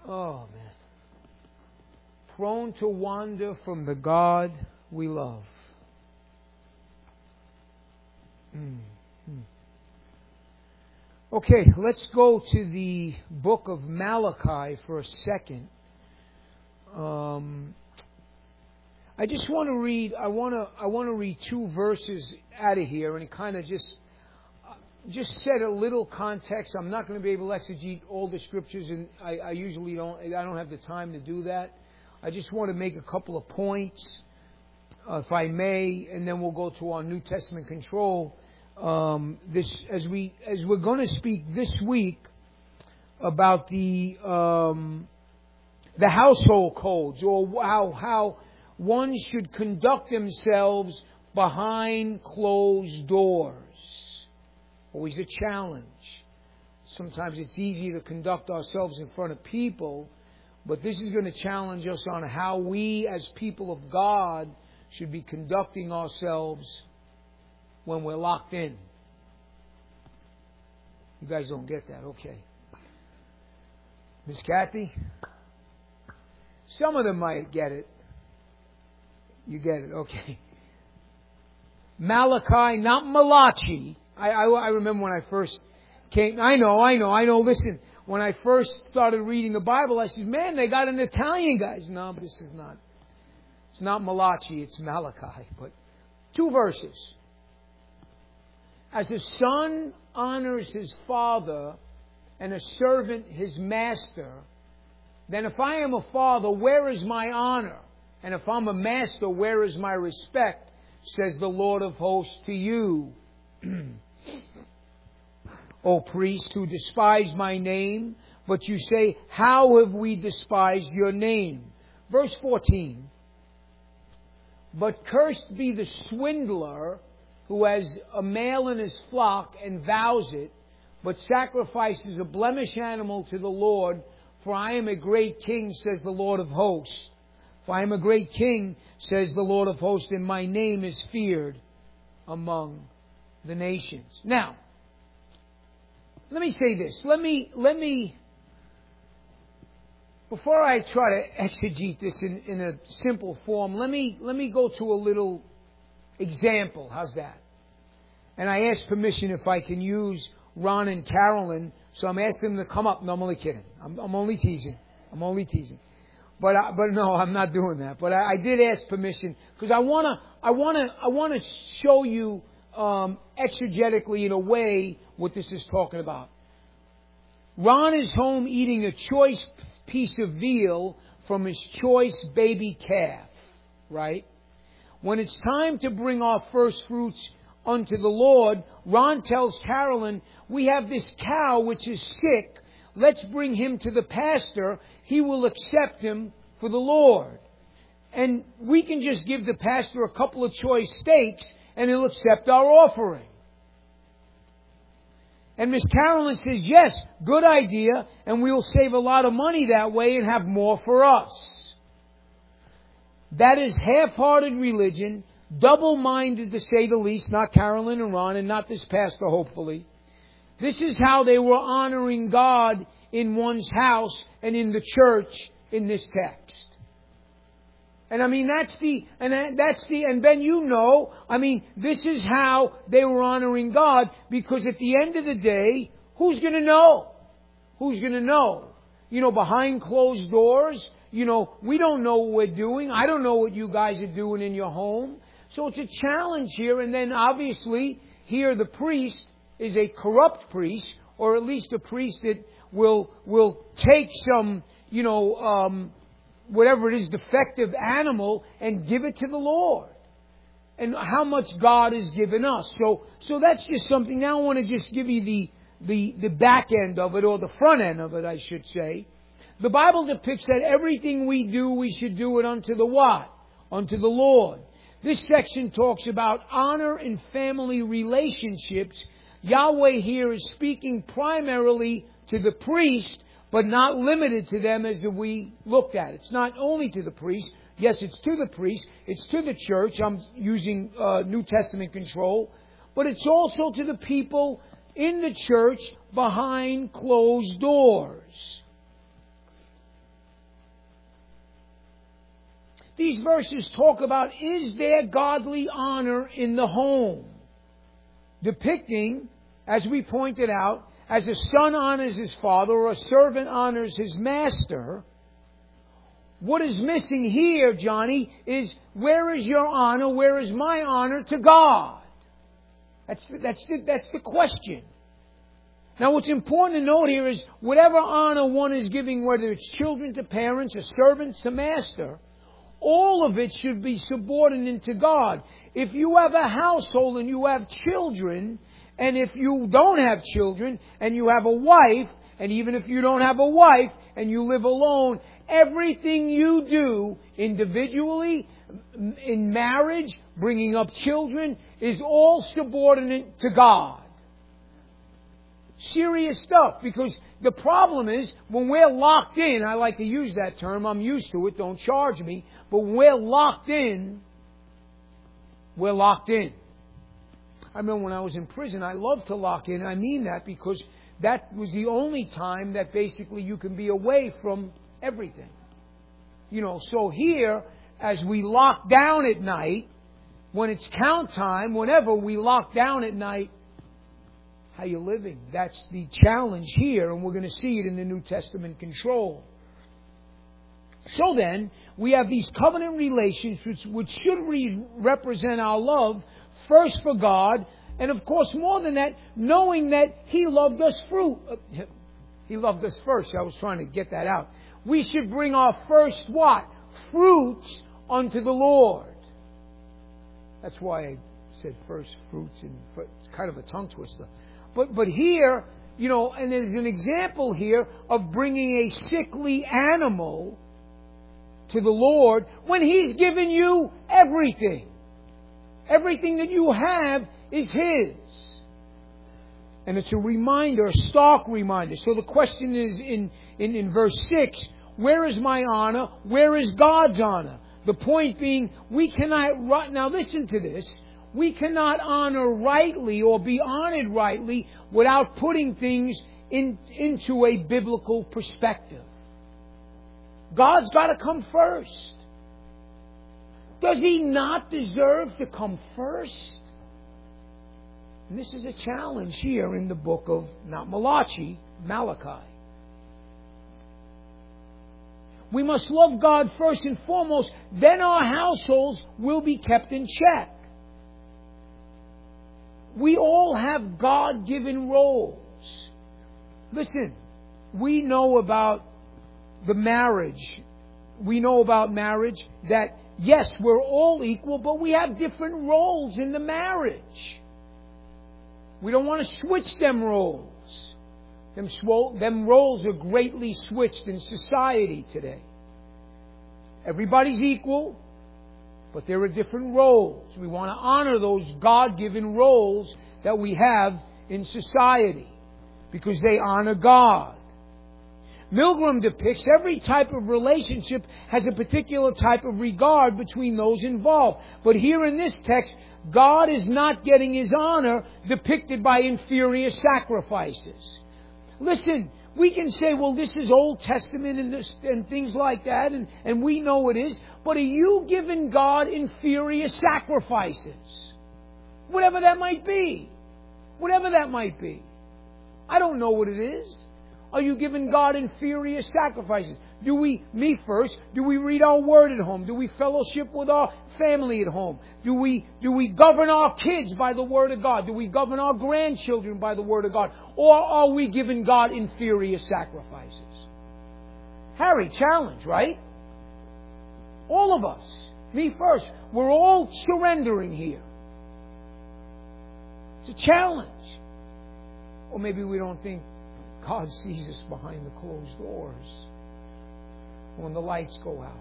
Oh, man. Prone to wander from the God we love. Okay, let's go to the book of Malachi for a second. I just want to read. I want to read 2 verses out of here, and it kind of just set a little context. I'm not going to be able to exegete all the scriptures, and I usually don't. I don't have the time to do that. I just want to make a couple of points, if I may, and then we'll go to our New Testament control. As we're going to speak this week about the household codes, or how one should conduct themselves behind closed doors. Always a challenge. Sometimes it's easy to conduct ourselves in front of people, but this is going to challenge us on how we as people of God should be conducting ourselves when we're locked in. You guys don't get that, okay. Miss Kathy? Some of them might get it. You get it, okay. Malachi, not Malachi. I remember when I first came. I know. Listen, when I first started reading the Bible, I said, man, they got an Italian guys. No, but this is not. It's not Malachi, it's Malachi. But 2 verses. As a son honors his father and a servant his master, then if I am a father, where is my honor? And if I'm a master, where is my respect? Says the Lord of hosts to you. O priests who despise my name, but you say, how have we despised your name? Verse 14. But cursed be the swindler who has a male in his flock and vows it, but sacrifices a blemished animal to the Lord. For I am a great king, says the Lord of hosts. For I am a great king, says the Lord of hosts, and my name is feared among the nations. Now, let me say this. Let me, before I try to exegete this in a simple form, let me go to a little example. How's that? And I asked permission if I can use Ron and Carolyn, so I'm asking them to come up. No, I'm only kidding. I'm only teasing. But no, I'm not doing that. But I did ask permission because I wanna show you exegetically in a way what this is talking about. Ron is home eating a choice piece of veal from his choice baby calf, right? When it's time to bring our first fruits unto the Lord, Ron tells Carolyn, we have this cow which is sick. Let's bring him to the pastor. He will accept him for the Lord. And we can just give the pastor a couple of choice steaks and he'll accept our offering. And Miss Carolyn says, yes, good idea, and we'll save a lot of money that way and have more for us. That is half-hearted religion, double-minded to say the least, not Carolyn and Ron, and not this pastor, hopefully. This is how they were honoring God in one's house and in the church in this text. And I mean, and Ben, you know, I mean, this is how they were honoring God, because at the end of the day, who's going to know? Who's going to know? You know, behind closed doors, you know, we don't know what we're doing. I don't know what you guys are doing in your home. So it's a challenge here. And then obviously, here the priest is a corrupt priest, or at least a priest that will take some, whatever it is, defective animal and give it to the Lord. And how much God has given us. So that's just something. Now I want to just give you the back end of it, or the front end of it, I should say. The Bible depicts that everything we do, we should do it unto the what? Unto the Lord. This section talks about honor in family relationships. Yahweh here is speaking primarily to the priest, but not limited to them as we looked at. It's not only to the priest. Yes, it's to the priest. It's to the church. I'm using New Testament control. But it's also to the people in the church behind closed doors. These verses talk about, is there godly honor in the home? Depicting, as we pointed out, as a son honors his father or a servant honors his master. What is missing here, Johnny, is where is your honor, where is my honor to God? That's the question. Now what's important to note here is whatever honor one is giving, whether it's children to parents or servants to master, all of it should be subordinate to God. If you have a household and you have children, and if you don't have children and you have a wife, and even if you don't have a wife and you live alone, everything you do individually, in marriage, bringing up children, is all subordinate to God. Serious stuff, because the problem is when we're locked in, I like to use that term, I'm used to it, don't charge me, but when we're locked in, we're locked in. I remember when I was in prison, I loved to lock in. I mean that because that was the only time that basically you can be away from everything. So here, as we lock down at night, when it's count time, whenever we lock down at night, how you living? That's the challenge here, and we're going to see it in the New Testament control. So then, we have these covenant relations which should represent our love, first for God, and of course more than that, knowing that He loved us He loved us first. I was trying to get that out. We should bring our first what? Fruits unto the Lord. That's why I said first fruits, and it's kind of a tongue twister. But here, and there's an example here of bringing a sickly animal to the Lord when He's given you everything. Everything that you have is His. And it's a reminder, a stark reminder. So the question is in verse 6, where is my honor? Where is God's honor? The point being, we cannot, now listen to this, we cannot honor rightly or be honored rightly without putting things into a biblical perspective. God's got to come first. Does He not deserve to come first? And this is a challenge here in the book of, not Malachi. We must love God first and foremost, then our households will be kept in check. We all have God-given roles. Listen, we know about the marriage. We know about marriage that, yes, we're all equal, but we have different roles in the marriage. We don't want to switch them roles. Them roles are greatly switched in society today. Everybody's equal, but there are different roles. We want to honor those God-given roles that we have in society because they honor God. Milgram depicts every type of relationship has a particular type of regard between those involved. But here in this text, God is not getting His honor depicted by inferior sacrifices. Listen, we can say, well, this is Old Testament and things like that, and we know it is, but are you giving God inferior sacrifices? Whatever that might be. Whatever that might be. I don't know what it is. Are you giving God inferior sacrifices? Do we read our word at home? Do we fellowship with our family at home? Do we govern our kids by the word of God? Do we govern our grandchildren by the word of God? Or are we giving God inferior sacrifices? Harry, challenge, right? All of us. Me first. We're all surrendering here. It's a challenge. Or maybe we don't think God sees us behind the closed doors when the lights go out.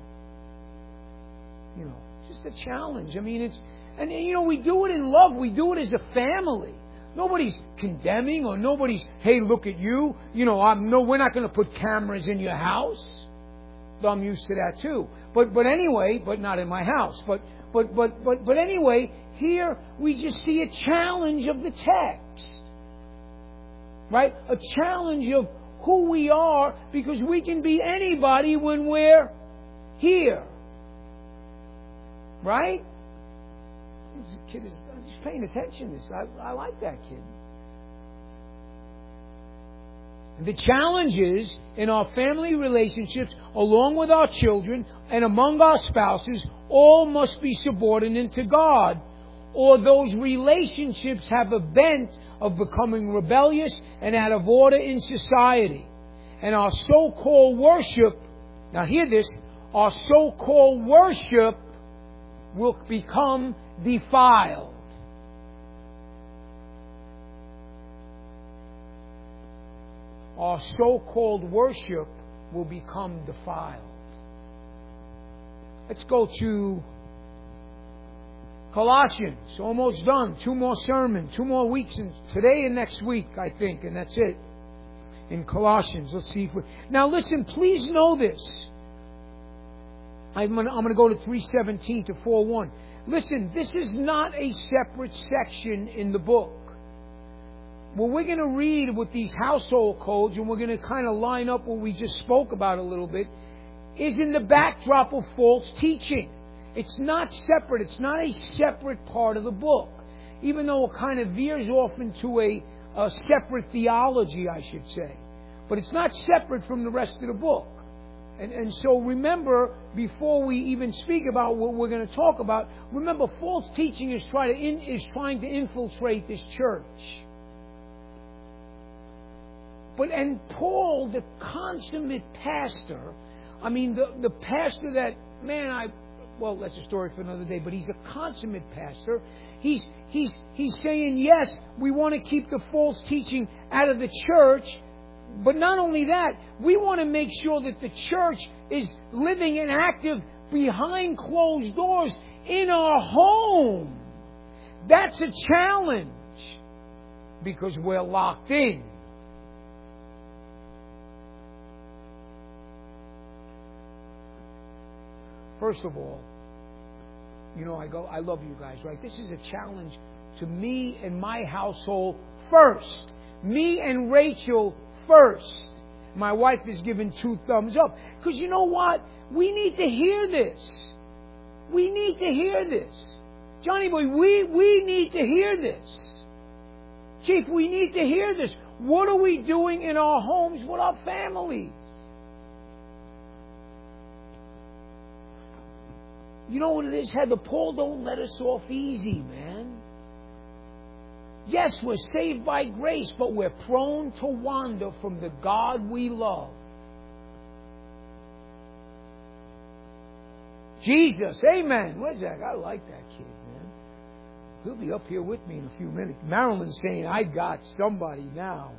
Just a challenge. I mean, we do it in love. We do it as a family. Nobody's condemning or nobody's, hey, look at you. We're not going to put cameras in your house. Though I'm used to that too. But anyway, but not in my house. But anyway, here we just see a challenge of the text. Right? A challenge of who we are, because we can be anybody when we're here. Right? This kid is just paying attention to this. I like that kid. The challenges in our family relationships, along with our children and among our spouses, all must be subordinate to God, or those relationships have a bent of becoming rebellious and out of order in society. And our so-called worship, now hear this, our so-called worship will become defiled. Our so-called worship will become defiled. Let's go to Colossians. Almost done. 2 more sermons, 2 more weeks, and today and next week, I think, and that's it. In Colossians, let's see if we... Now listen, please know this. I'm going to go to 3:17 to 4:1. Listen, this is not a separate section in the book. What we're going to read with these household codes, and we're going to kind of line up what we just spoke about a little bit, is in the backdrop of false teaching. It's not separate. It's not a separate part of the book. Even though it kind of veers off into a separate theology, I should say. But it's not separate from the rest of the book. And so remember, before we even speak about what we're going to talk about, remember false teaching is trying to infiltrate this church. And Paul, the consummate pastor, I mean, the pastor that, well, that's a story for another day, but he's a consummate pastor. He's saying, yes, we want to keep the false teaching out of the church, but not only that, we want to make sure that the church is living and active behind closed doors in our home. That's a challenge because we're locked in. First of all, I love you guys, right? This is a challenge to me and my household first. Me and Rachel first. My wife is giving 2 thumbs up. Because you know what? We need to hear this. We need to hear this. Johnny boy, we need to hear this. Chief, we need to hear this. What are we doing in our homes with our families? You know what it is, Heather? Paul don't let us off easy, man. Yes, we're saved by grace, but we're prone to wander from the God we love. Jesus, amen. Where's that? I like that kid, man. He'll be up here with me in a few minutes. Marilyn's saying, I got somebody now.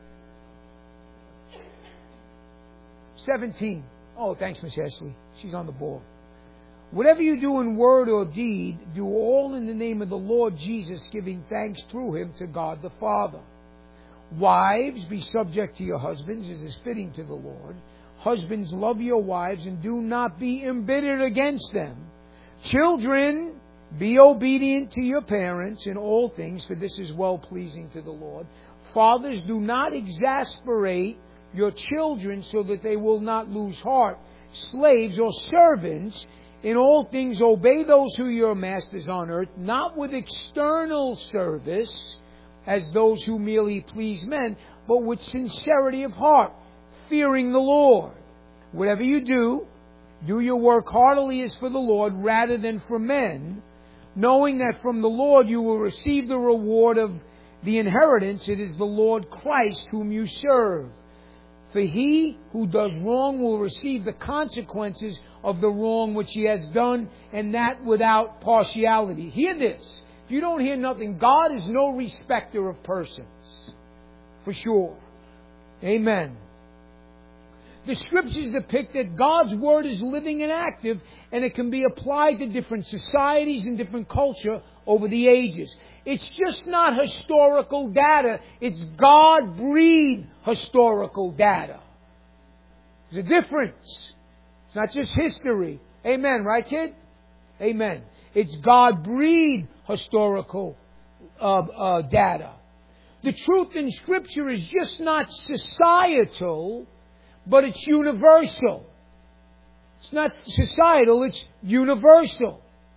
17. Oh, thanks, Miss Ashley. She's on the board. Whatever you do in word or deed, do all in the name of the Lord Jesus, giving thanks through Him to God the Father. Wives, be subject to your husbands, as is fitting to the Lord. Husbands, love your wives and do not be embittered against them. Children, be obedient to your parents in all things, for this is well-pleasing to the Lord. Fathers, do not exasperate your children so that they will not lose heart. Slaves or servants, in all things obey those who are your masters on earth, not with external service, as those who merely please men, but with sincerity of heart, fearing the Lord. Whatever you do your work heartily as for the Lord, rather than for men, knowing that from the Lord you will receive the reward of the inheritance. It is the Lord Christ whom you serve. For he who does wrong will receive the consequences of the wrong which he has done, and that without partiality. Hear this. If you don't hear nothing, God is no respecter of persons. For sure. Amen. The Scriptures depict that God's Word is living and active, and it can be applied to different societies and different culture over the ages. It's just not historical data. It's God-breathed historical data. There's a difference. It's not just history. Amen, right, kid? Amen. It's God-breathed historical data. The truth in Scripture is just not societal, but it's universal. It's not societal, it's universal.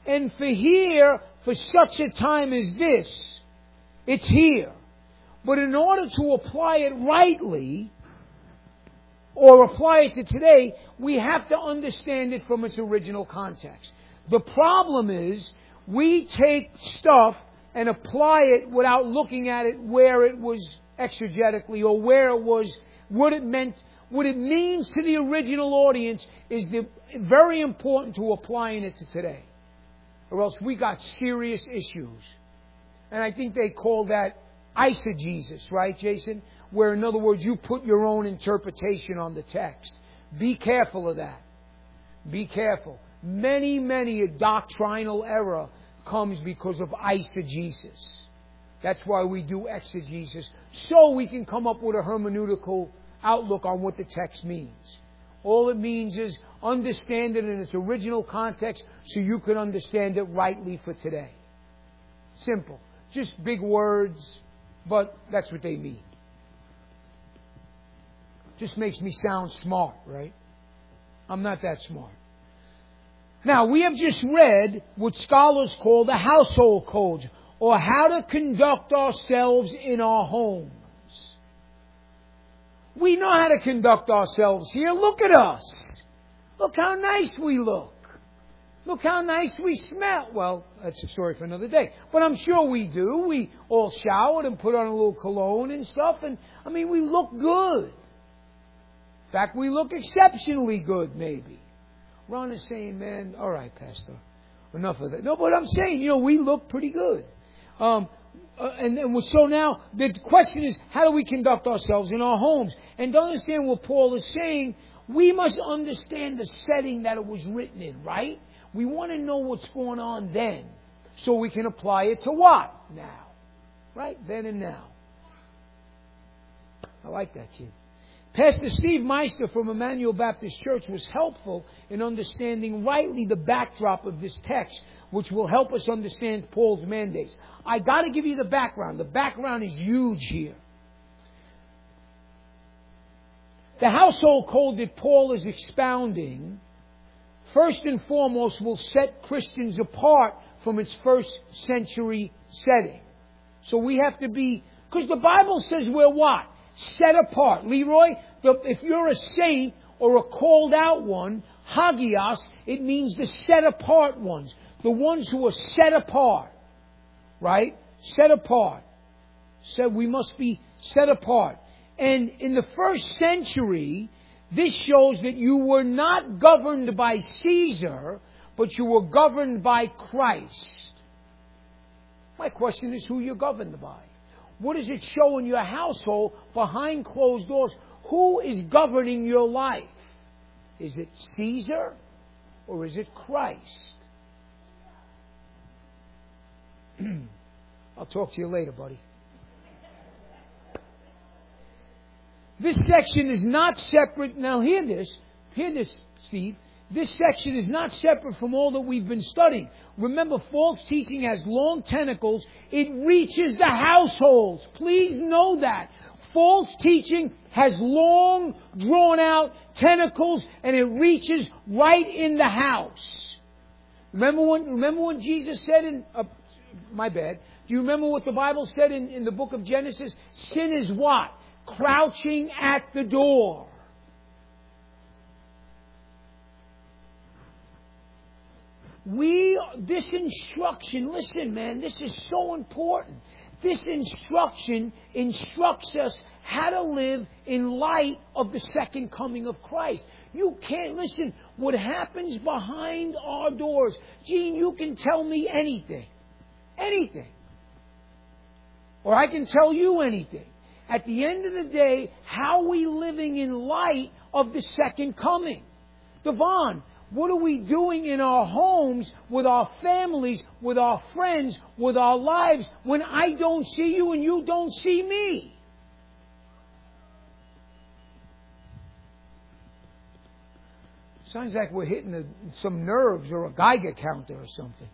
And for here, for such a time as this, it's here. But in order to apply it rightly, or apply it to today, we have to understand it from its original context. The problem is, we take stuff and apply it without looking at it where it was exegetically, or where it was, what it meant. What it means to the original audience is very important to applying it to today. Or else we got serious issues. And I think they call that eisegesis, right, Jason? Where, in other words, you put your own interpretation on the text. Be careful of that. Be careful. Many a doctrinal error comes because of eisegesis. That's why we do exegesis, so we can come up with a hermeneutical outlook on what the text means. All it means is understand it in its original context so you can understand it rightly for today. Simple. Just big words, but that's what they mean. Just makes me sound smart, right? I'm not that smart. Now, we have just read what scholars call the household codes, or how to conduct ourselves in our homes. We know how to conduct ourselves here. Look at us. Look how nice we look. Look how nice we smell. Well, that's a story for another day. But I'm sure we do. We all showered and put on a little cologne and stuff. And, we look good. In fact, we look exceptionally good, maybe. Ron is saying, man, all right, Pastor. Enough of that. No, but I'm saying, we look pretty good. So now the question is, how do we conduct ourselves in our homes? And to understand what Paul is saying, we must understand the setting that it was written in, right? We want to know what's going on then, so we can apply it to what? Now. Right? Then and now. I like that, kid. Pastor Steve Meister from Emmanuel Baptist Church was helpful in understanding rightly the backdrop of this text, which will help us understand Paul's mandates. I got to give you the background. The background is huge here. The household code that Paul is expounding, first and foremost, will set Christians apart from its first century setting. So we have to be, because the Bible says we're what? Set apart. Leroy, if you're a saint or a called out one, hagios, it means the set apart ones. The ones who are set apart. Right? Set apart. So we must be set apart. And in the first century, this shows that you were not governed by Caesar, but you were governed by Christ. My question is who you're governed by. What does it show in your household behind closed doors? Who is governing your life? Is it Caesar or is it Christ? I'll talk to you later, buddy. This section is not separate. Now hear this, Steve. This section is not separate from all that we've been studying. Remember, false teaching has long tentacles. It reaches the households. Please know that. False teaching has long, drawn-out tentacles, and it reaches right in the house. Remember when Jesus said my bad. Do you remember what the Bible said in the book of Genesis? Sin is what? Crouching at the door. This instruction, listen, man, this is so important. This instruction instructs us how to live in light of the second coming of Christ. You can't, listen, what happens behind our doors. Gene, you can tell me anything. Anything. Or I can tell you anything. At the end of the day, how are we living in light of the second coming? Devon, what are we doing in our homes, with our families, with our friends, with our lives, when I don't see you and you don't see me? Sounds like we're hitting some nerves or a Geiger counter or something.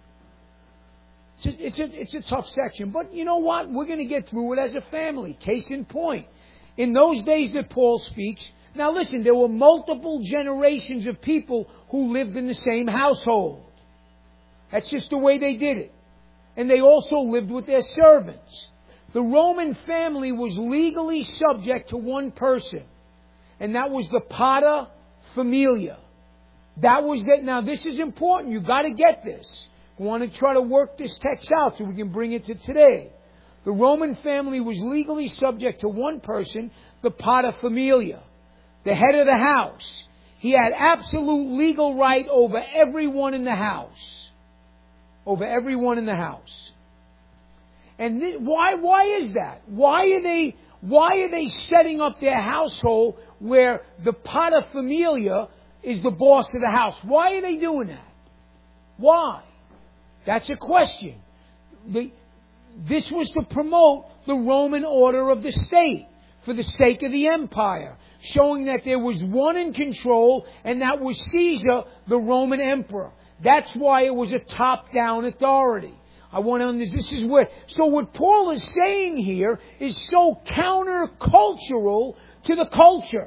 It's a tough section. But you know what? We're going to get through it as a family. Case in point. In those days that Paul speaks, now listen, there were multiple generations of people who lived in the same household. That's just the way they did it. And they also lived with their servants. The Roman family was legally subject to one person, and that was the pater familia. That was it. Now, this is important. You've got to get this. We want to try to work this text out so we can bring it to today. The Roman family was legally subject to one person, the pater familia, the head of the house. He had absolute legal right over everyone in the house. Over everyone in the house. And why is that? Why are they setting up their household where the pater familia is the boss of the house? Why are they doing that? Why? That's a question. This was to promote the Roman order of the state for the sake of the empire, showing that there was one in control, and that was Caesar, the Roman emperor. That's why it was a top-down authority. This is where. So what Paul is saying here is so countercultural to the culture.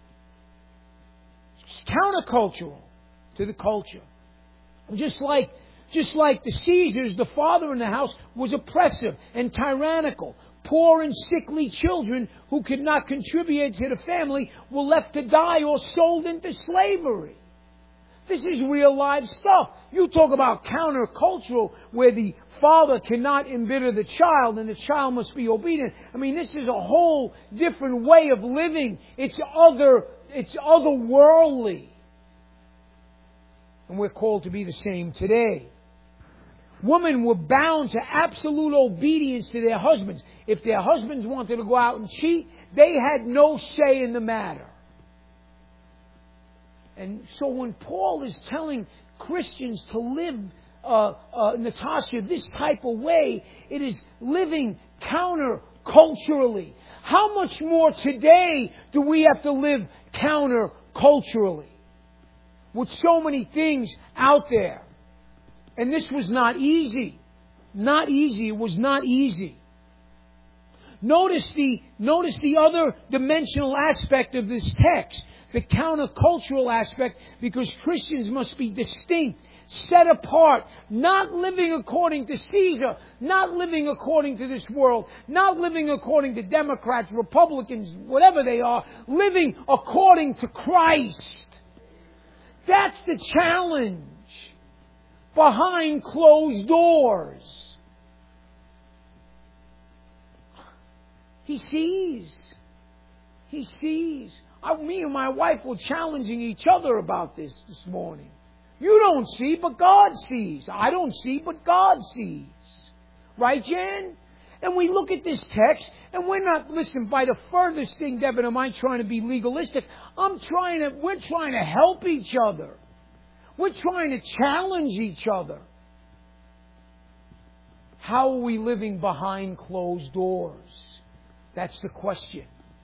It's countercultural to the culture. Just like the Caesars, the father in the house was oppressive and tyrannical. Poor and sickly children who could not contribute to the family were left to die or sold into slavery. This is real life stuff. You talk about countercultural, where the father cannot embitter the child and the child must be obedient. I mean, this is a whole different way of living. It's otherworldly. And we're called to be the same today. Women were bound to absolute obedience to their husbands. If their husbands wanted to go out and cheat, they had no say in the matter. And so when Paul is telling Christians to live, Natasha, this type of way, it is living counter-culturally. How much more today do we have to live counter-culturally? With so many things out there. And this was not easy. Not easy. It was not easy. Notice the other dimensional aspect of this text. The countercultural aspect, because Christians must be distinct, set apart, not living according to Caesar, not living according to this world, not living according to Democrats, Republicans, whatever they are, living according to Christ. That's the challenge. Behind closed doors. He sees. He sees. Me and my wife were challenging each other about this morning. You don't see, but God sees. I don't see, but God sees. Right, Jan? And we look at this text, and we're not, listen, by the furthest thing, Deb and am I trying to be legalistic. We're trying to help each other. We're trying to challenge each other. How are we living behind closed doors? That's the question.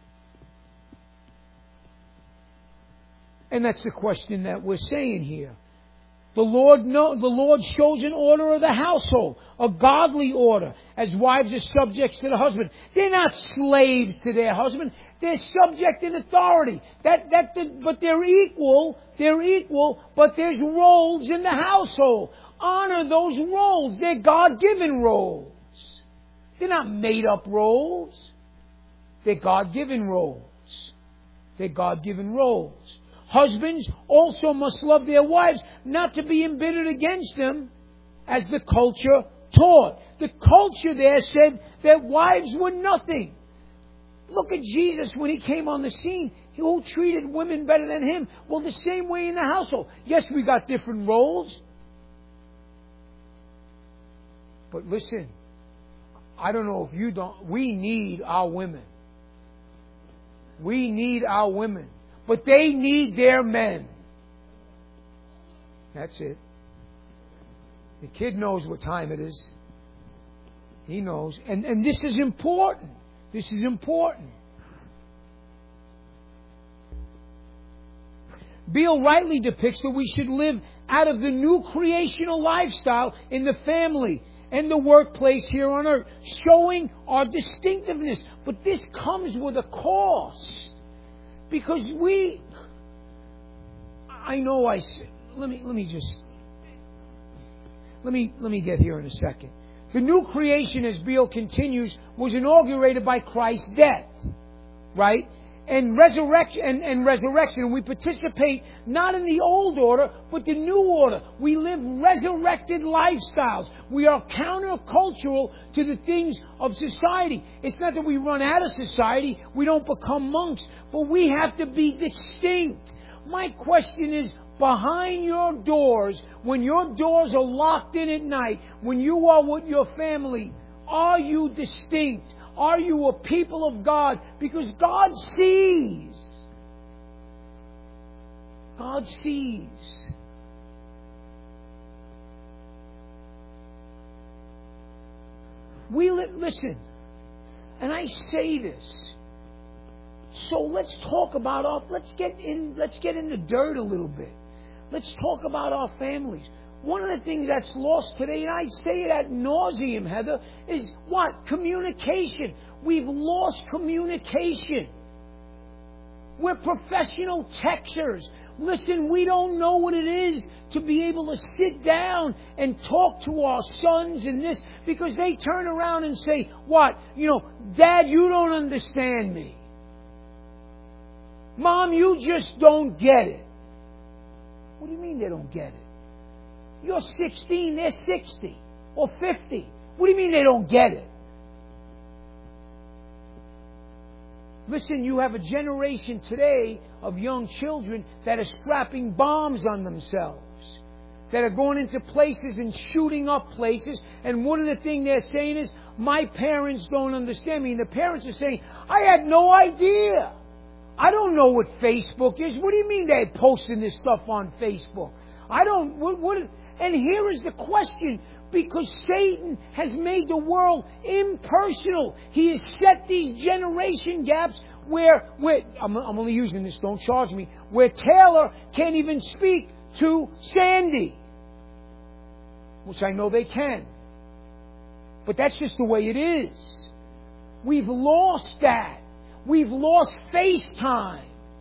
And that's the question that we're saying here. The Lord shows an order of the household, a godly order, as wives are subjects to the husband. They're not slaves to their husband. They're subject in authority. But they're equal. They're equal, but there's roles in the household. Honor those roles. They're God-given roles. They're not made-up roles. They're God-given roles. They're God-given roles. Husbands also must love their wives, not to be embittered against them, as the culture taught. The culture there said that wives were nothing. Look at Jesus when He came on the scene. Who treated women better than Him? Well, the same way in the household. Yes, we got different roles. But listen, I don't know if you don't. We need our women. We need our women. But they need their men. That's it. The kid knows what time it is. He knows. And this is important. This is important. Beale rightly depicts that we should live out of the new creational lifestyle in the family and the workplace here on earth, showing our distinctiveness. But this comes with a cost. Because let let me get here in a second. The new creation, as Beale continues, was inaugurated by Christ's death, right? And resurrection. We participate not in the old order, but the new order. We live resurrected lifestyles. We are countercultural to the things of society. It's not that we run out of society, we don't become monks, but we have to be distinct. My question is, behind your doors, when your doors are locked in at night, when you are with your family, are you distinct? Are you a people of God? Because God sees. God sees. Listen, and I say this. So let's talk about let's get in the dirt a little bit. Let's talk about our families. One of the things that's lost today, and I say it ad nauseum, Heather, is what? Communication. We've lost communication. We're professional texters. Listen, we don't know what it is to be able to sit down and talk to our sons and this, because they turn around and say, what? Dad, you don't understand me. Mom, you just don't get it. What do you mean they don't get it? You're 16, they're 60 or 50. What do you mean they don't get it? Listen, you have a generation today of young children that are strapping bombs on themselves, that are going into places and shooting up places. And one of the things they're saying is, my parents don't understand me. And the parents are saying, I had no idea. I don't know what Facebook is. What do you mean they're posting this stuff on Facebook? I don't... And here is the question. Because Satan has made the world impersonal. He has set these generation gaps where I'm only using this, don't charge me, where Taylor can't even speak to Sandy. Which I know they can. But that's just the way it is. We've lost that. We've lost FaceTime.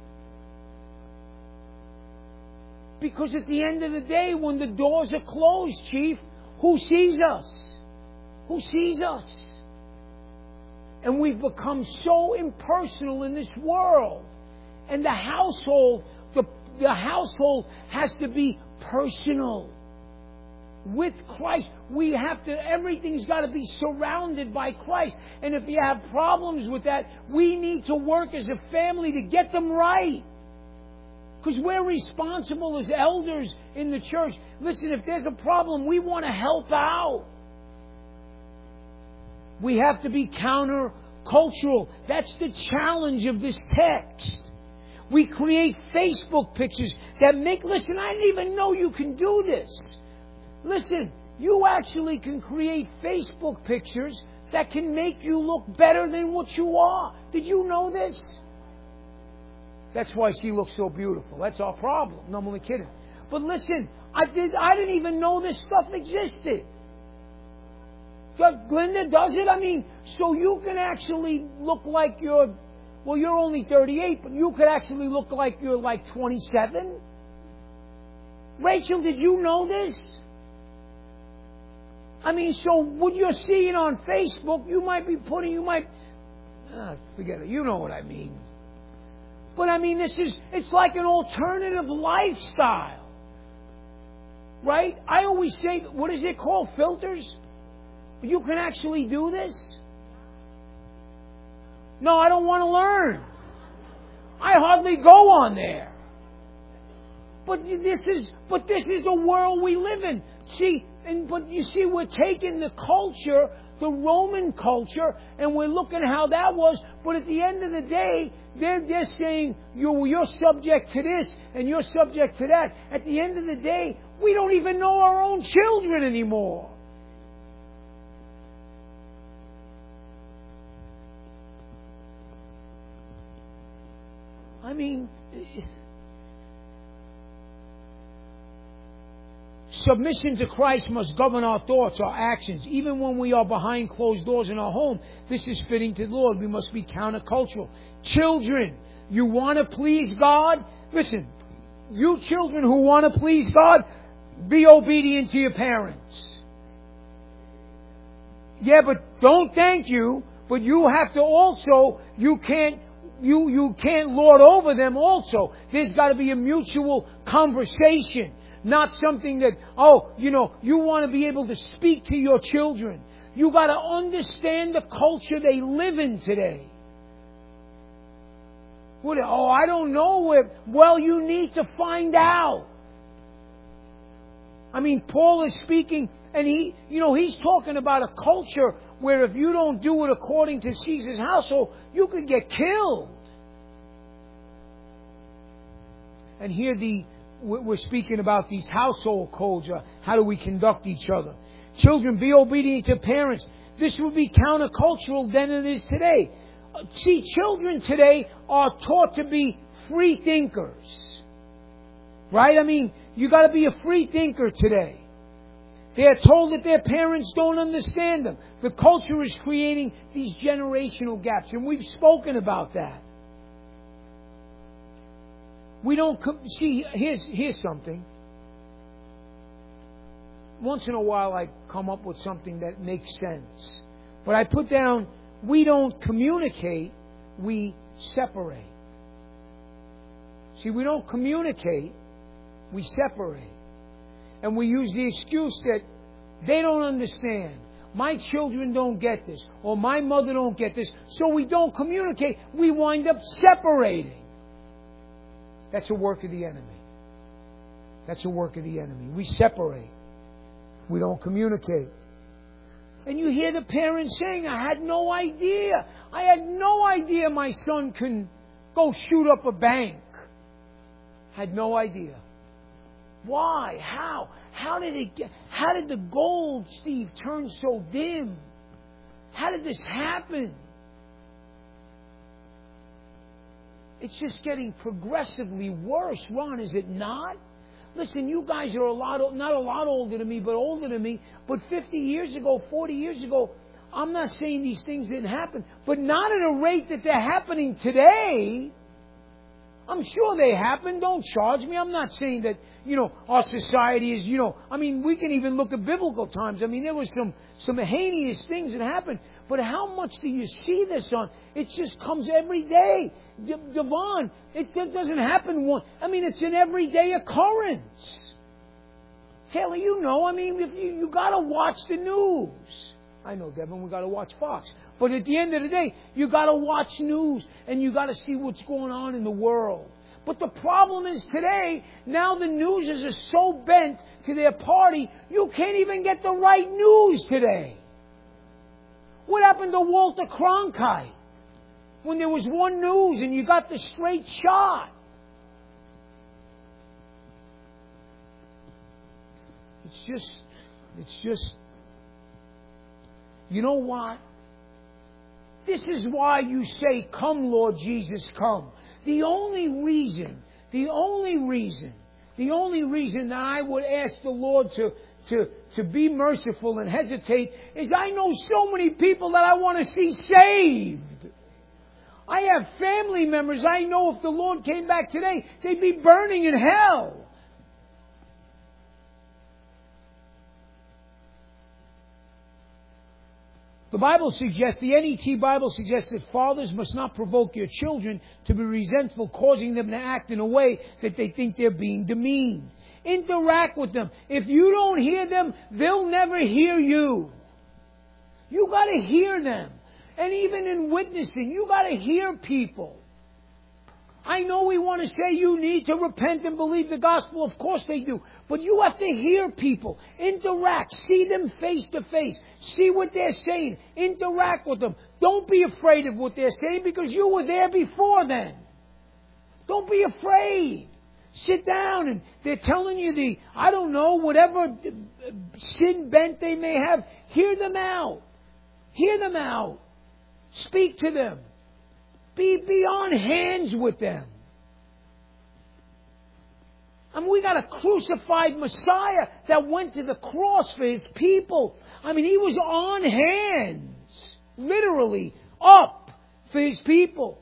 Because at the end of the day, when the doors are closed, Chief, who sees us? Who sees us? And we've become so impersonal in this world. And the household has to be personal. With Christ, everything's got to be surrounded by Christ. And if you have problems with that, we need to work as a family to get them right. Because we're responsible as elders in the church. Listen, if there's a problem, we want to help out. We have to be counter-cultural. That's the challenge of this text. We create Facebook pictures that listen, I didn't even know you can do this. Listen, you actually can create Facebook pictures that can make you look better than what you are. Did you know this? That's why she looks so beautiful. That's our problem. No, I'm only kidding. But listen, I didn't even know this stuff existed. Glenda does it. I mean, so you can actually look like you're only 38, but you could actually look like you're like 27. Rachel, did you know this? I mean, so what you're seeing on Facebook, forget it. You know what I mean. But I mean, it's like an alternative lifestyle. Right? I always say, what is it called? Filters? You can actually do this? No, I don't want to learn. I hardly go on there. But this is the world we live in. But you see, we're taking the culture, the Roman culture, and we're looking at how that was. But at the end of the day, they're saying you're subject to this and you're subject to that. At the end of the day, we don't even know our own children anymore. I mean, submission to Christ must govern our thoughts, our actions. Even when we are behind closed doors in our home, this is fitting to the Lord. We must be countercultural. Children, you want to please God? Listen, you children who want to please God, Be obedient to your parents. Yeah, but don't thank you. But you have to also, you can't lord over them also. There's got to be a mutual conversation. Not something that, you want to be able to speak to your children. You got to understand the culture they live in today. I don't know where. Well, you need to find out. I mean, Paul is speaking, and he's talking about a culture where if you don't do it according to Caesar's household, you could get killed. And here we're speaking about these household codes. How do we conduct each other? Children, be obedient to parents. This would be countercultural than it is today. See, children today are taught to be free thinkers. Right? I mean, you got to be a free thinker today. They're told that their parents don't understand them. The culture is creating these generational gaps, and we've spoken about that. We don't see. Here's something. Once in a while, I come up with something that makes sense, but I put down: we don't communicate, we separate. See, we don't communicate, we separate. And we use the excuse that they don't understand. My children don't get this. Or my mother don't get this. So we don't communicate. We wind up separating. That's a work of the enemy. That's a work of the enemy. We separate. We don't communicate. And you hear the parents saying, I had no idea. I had no idea my son can go shoot up a bank. Had no idea. Why? How? How did the gold, Steve, turn so dim? How did this happen? It's just getting progressively worse, Ron, is it not? Listen, you guys are not a lot older than me, but older than me. But 50 years ago, 40 years ago, I'm not saying these things didn't happen, but not at a rate that they're happening today. I'm sure they happen. Don't charge me. I'm not saying that, our society is, we can even look at biblical times. There was some heinous things that happened. But how much do you see this on? It just comes every day. Devon, it doesn't happen it's an everyday occurrence. Taylor, if you got to watch the news. I know, Devin, we got to watch Fox. But at the end of the day, you got to watch news and you got to see what's going on in the world. But the problem is today, now the newsers are so bent to their party, you can't even get the right news today. What happened to Walter Cronkite? When there was one news and you got the straight shot. It's just, you know what? This is why you say, come, Lord Jesus, come. The only reason that I would ask the Lord to be merciful and hesitate is I know so many people that I want to see saved. I have family members I know if the Lord came back today, they'd be burning in hell. The Bible suggests, the NET Bible suggests that fathers must not provoke your children to be resentful, causing them to act in a way that they think they're being demeaned. Interact with them. If you don't hear them, they'll never hear you. You got to hear them. And even in witnessing, you got to hear people. I know we want to say you need to repent and believe the gospel. Of course they do. But you have to hear people. Interact. See them face to face. See what they're saying. Interact with them. Don't be afraid of what they're saying because you were there before then. Don't be afraid. Sit down and they're telling you whatever sin bent they may have. Hear them out. Hear them out. Speak to them. Be on hands with them. We got a crucified Messiah that went to the cross for His people. He was on hands, literally, up for His people.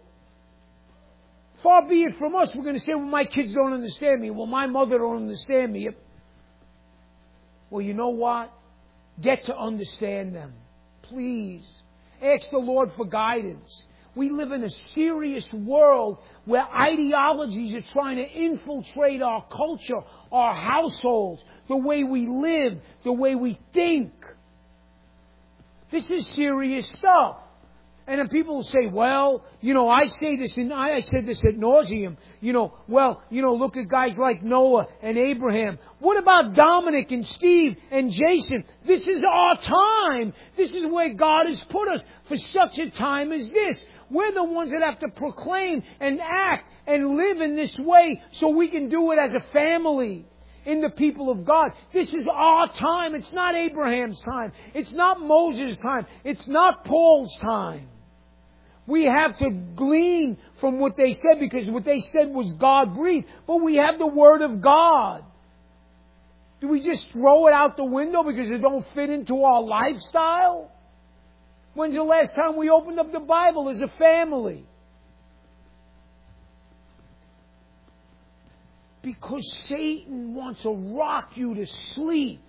Far be it from us, we're going to say, well, my kids don't understand me. Well, my mother don't understand me. Well, you know what? Get to understand them. Please. Ask the Lord for guidance. We live in a serious world where ideologies are trying to infiltrate our culture, our households, the way we live, the way we think. This is serious stuff. And then people will say, well, I say this, and I said this ad nauseum. Look at guys like Noah and Abraham. What about Dominic and Steve and Jason? This is our time. This is where God has put us for such a time as this. We're the ones that have to proclaim and act and live in this way so we can do it as a family in the people of God. This is our time. It's not Abraham's time. It's not Moses' time. It's not Paul's time. We have to glean from what they said because what they said was God-breathed. But we have the Word of God. Do we just throw it out the window because it don't fit into our lifestyle? When's the last time we opened up the Bible as a family? Because Satan wants to rock you to sleep.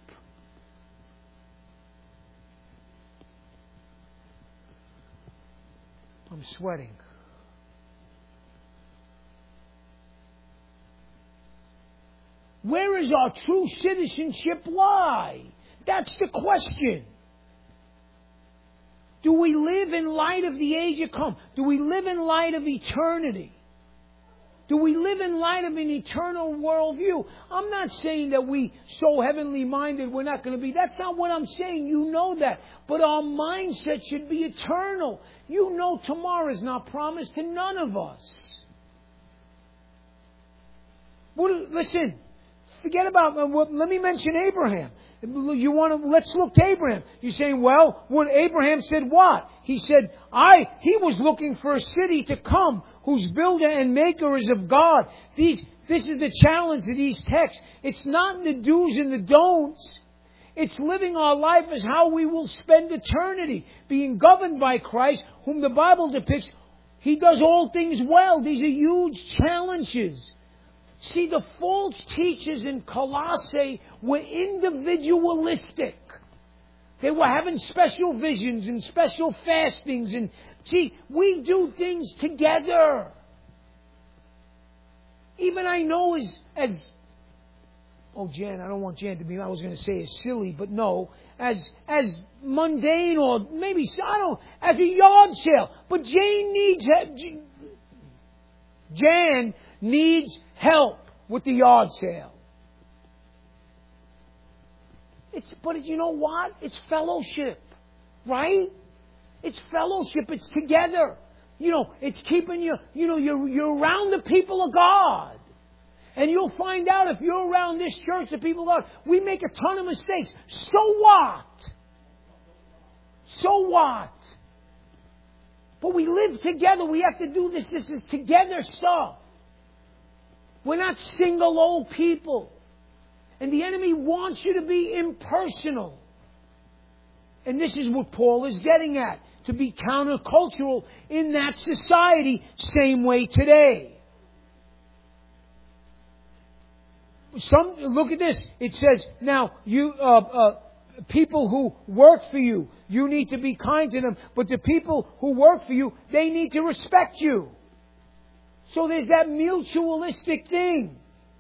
I'm sweating. Where is our true citizenship lie? That's the question. Do we live in light of the age to come? Do we live in light of eternity? Do we live in light of an eternal worldview? I'm not saying that we so heavenly minded we're not going to be. That's not what I'm saying. You know that. But our mindset should be eternal. You know tomorrow is not promised to none of us. Listen, forget about, let me mention Abraham. Let's look to Abraham. You're saying, well, Abraham said what? He said, he was looking for a city to come whose builder and maker is of God. This is the challenge to these texts. It's not in the do's and the don'ts. It's living our life as how we will spend eternity, being governed by Christ, whom the Bible depicts. He does all things well. These are huge challenges. See, the false teachers in Colossae were individualistic. They were having special visions and special fastings. And see, we do things together. Even I know Jan, I don't want Jan to be, I was going to say as silly, but no, as mundane or maybe, as a yard sale. But Jan needs help with the yard sale. But you know what? It's fellowship, right? It's fellowship. It's together. It's keeping you, you're around the people of God. And you'll find out if you're around this church, the people of God, we make a ton of mistakes. So what? So what? But we live together. We have to do this. This is together stuff. We're not single old people. And the enemy wants you to be impersonal. And this is what Paul is getting at. To be countercultural in that society, same way today. Look at this. It says, now, you people who work for you, you need to be kind to them. But the people who work for you, they need to respect you. So there's that mutualistic thing.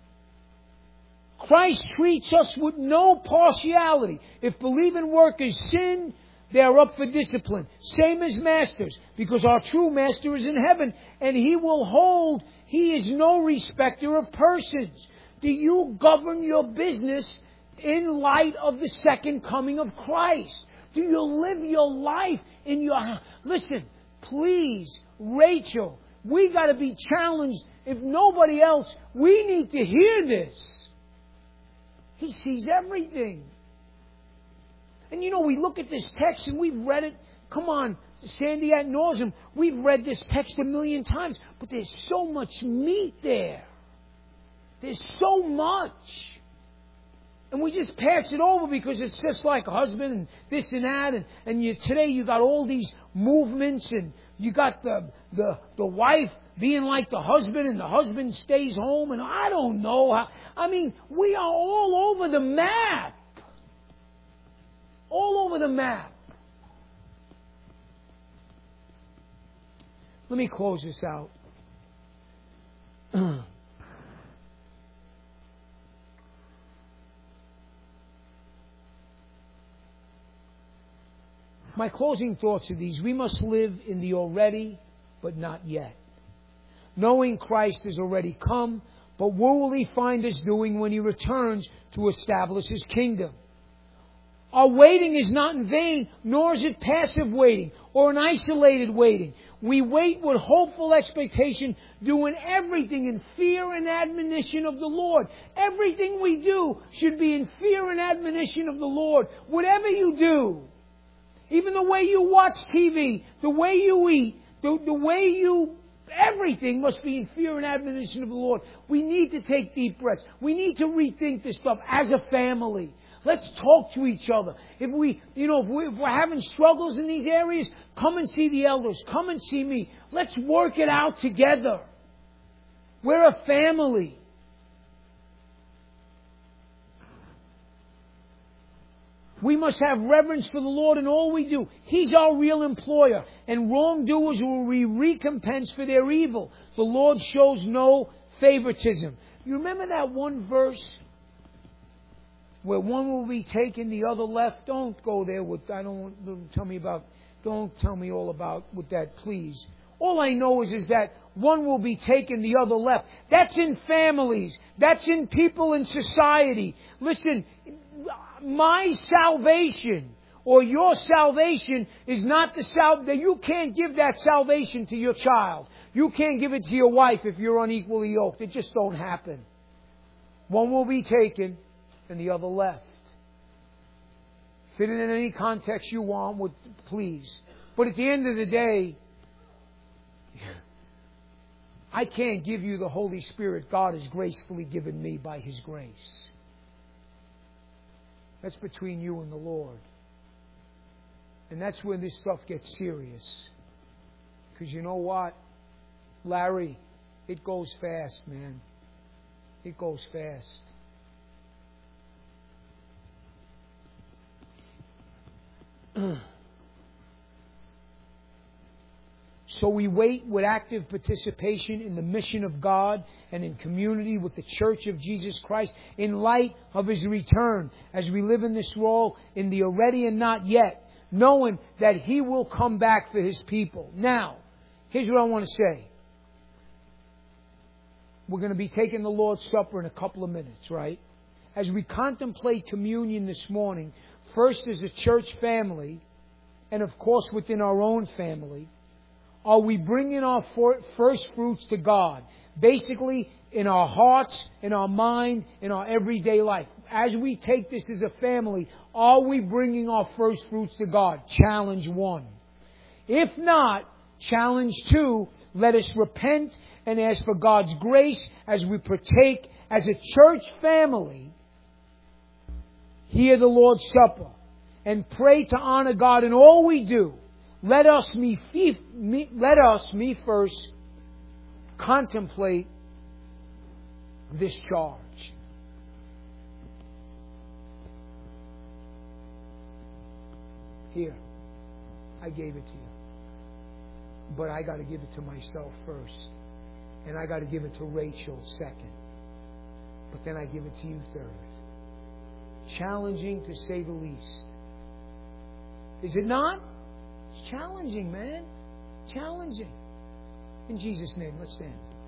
Christ treats us with no partiality. If believing work is sin, they're up for discipline. Same as masters, because our true master is in heaven, and he is no respecter of persons. Do you govern your business in light of the second coming of Christ? Do you live your life in your... Listen, please, Rachel, we got to be challenged. If nobody else, we need to hear this. He sees everything. And we look at this text and we've read it. Come on, Sandy ad nauseum. We've read this text 1,000,000 times. But there's so much meat there. There's so much. And we just pass it over because it's just like a husband and this and that. And today you got all these movements and you got the wife being like the husband and the husband stays home. And I don't know. We are all over the map. all over the map. Let me close this out. My closing thoughts are these. We must live in the already, but not yet. Knowing Christ has already come, but what will He find us doing when He returns to establish His kingdom? Our waiting is not in vain, nor is it passive waiting or an isolated waiting. We wait with hopeful expectation, doing everything in fear and admonition of the Lord. Everything we do should be in fear and admonition of the Lord. Whatever you do, even the way you watch TV, the way you eat, the way you... everything must be in fear and admonition of the Lord. We need to take deep breaths. We need to rethink this stuff as a family. Let's talk to each other. If we're having struggles in these areas, come and see the elders. Come and see me. Let's work it out together. We're a family. We must have reverence for the Lord in all we do. He's our real employer, and wrongdoers will be recompensed for their evil. The Lord shows no favoritism. You remember that one verse where one will be taken, the other left? Don't go there with, don't tell me all about with that, please. All I know is that one will be taken, the other left. That's in families. That's in people in society. Listen, my salvation or your salvation is not the salvation. You can't give that salvation to your child. You can't give it to your wife if you're unequally yoked. It just don't happen. One will be taken and the other left. Fit it in any context you want, please. But at the end of the day, I can't give you the Holy Spirit God has gracefully given me by His grace. That's between you and the Lord. And that's when this stuff gets serious. Because you know what? Larry, it goes fast, man. It goes fast. So we wait with active participation in the mission of God and in community with the Church of Jesus Christ in light of His return as we live in this role in the already and not yet, knowing that He will come back for His people. Now, here's what I want to say. We're going to be taking the Lord's Supper in a couple of minutes, right? As we contemplate communion this morning, first as a church family, and of course within our own family, are we bringing our first fruits to God? Basically, in our hearts, in our mind, in our everyday life. As we take this as a family, are we bringing our first fruits to God? Challenge 1. If not, challenge 2, let us repent and ask for God's grace as we partake as a church family. Hear the Lord's Supper and pray to honor God in all we do. Let us, me first, contemplate this charge. Here, I gave it to you. But I got to give it to myself first. And I got to give it to Rachel second. But then I give it to you third. Challenging to say the least. Is it not? It's challenging, man. Challenging. In Jesus' name, let's stand.